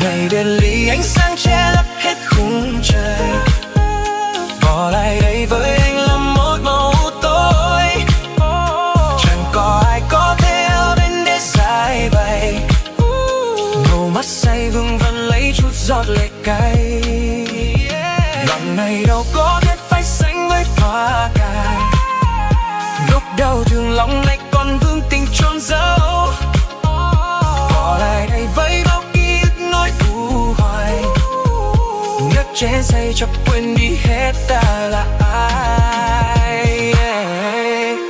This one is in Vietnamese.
ngày biệt ly ánh sáng che lấp hết khung trời, bỏ lại đây với anh là một màu tối. Chẳng có ai có thể ở bên để giải bày, ngầu mắt say vương vấn lấy chút giọt lệ cay. Lòng này đâu có biết phải sánh với hoa cài, lúc đầu thương lòng này còn vương tình trôn giấu, bỏ lại đây với bao ký ức nỗi u hoài. Nước chén say cho quên đi hết ta là ai.